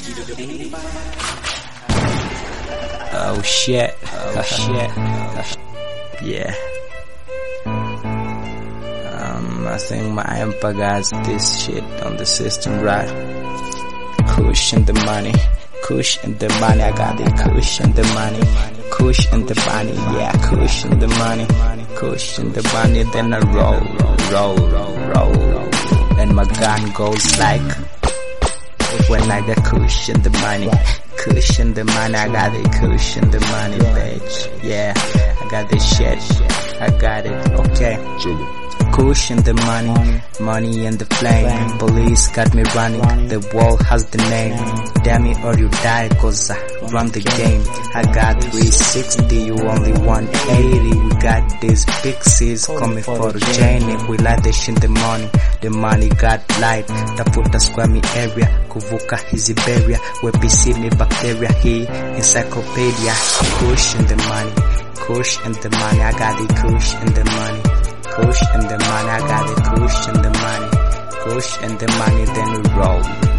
Oh shit. Yeah. I think my empire got this shit on the system right. Kush and the money. Kush and the money, I got it. Kush and the money. Kush and the money, yeah. Kush and the money. Kush and the money, then I roll. And my gun goes like, when I got kush and the money. Kush and the money, I got it. Kush and the money, bitch. Yeah, I got this shit. I got it, okay. Kush and the money and the flame. Police got me running, the wall has the name. Damn it or you die, cause I run the game. I got 360, you only 180. We got these pixies coming for the chain. We like the shit in the money got light. Tafuta square me area, kuvuka hizi barrier. Wepisi me bacteria, he encyclopedia. Kush and the money, kush and the money, I got it. Kush and the money. Kush and the money, I got it. Kush and the money. Kush and the money, then we roll.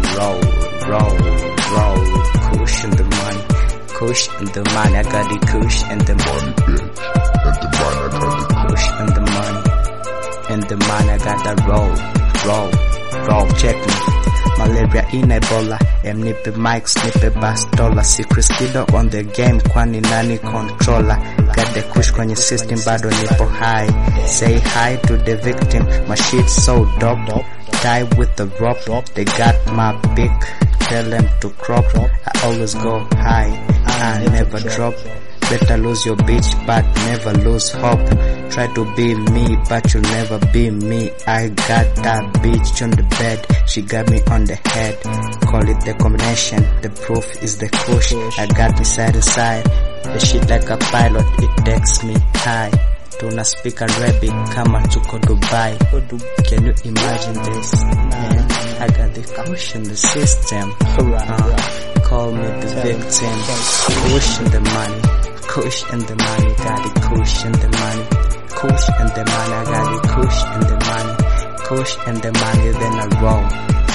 Kush and the money. Kush and the money, I got it. Kush and the money, bitch. And the money, I got it. Kush and the money. And the money, I got that roll. Check me. Malaria in Ebola, mnipe mic, snipe bastola. Secret kiddo on the game, kwani nani controller. Got the kush kwenye system, bado nipo high. Say hi to the victim, my shit so dope. Die with the rope, they got my pick. Tell them to crop, I always go high, I never drop. Better lose your bitch, but never lose hope. Try to be me, but you'll never be me. I got that bitch on the bed, she got me on the head. Call it the combination, the proof is the kush. I got me side to side, the shit like a pilot, it takes me high. Tuna speak Arabic, kama tuko Dubai. Can you imagine this? Man, I got the kush in the system. Call me the victim. Kush in the money. Kush and the money, got it. Kush and the money. Kush and the money, I got it. Kush and the money. Kush and the money, then I roll.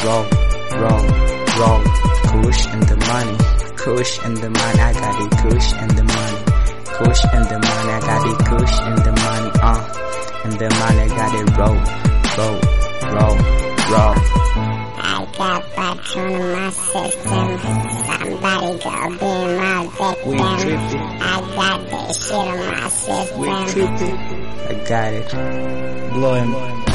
Kush and the money. Kush and the money, I got it. Kush and the money. Kush and the money, I got it. Kush and the money, and the money, I got it. Roll. I got butts on my system. Somebody go be my victim. I got this shit on my system. I got it. Blow him.